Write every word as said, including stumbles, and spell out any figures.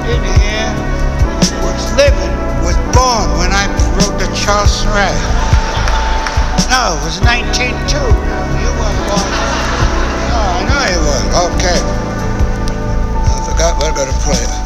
in here was living, was born when I wrote the Charleston Rap. No, it was nineteen oh two. No, you weren't born. No, I know you were. Okay. I forgot what I'm going to play.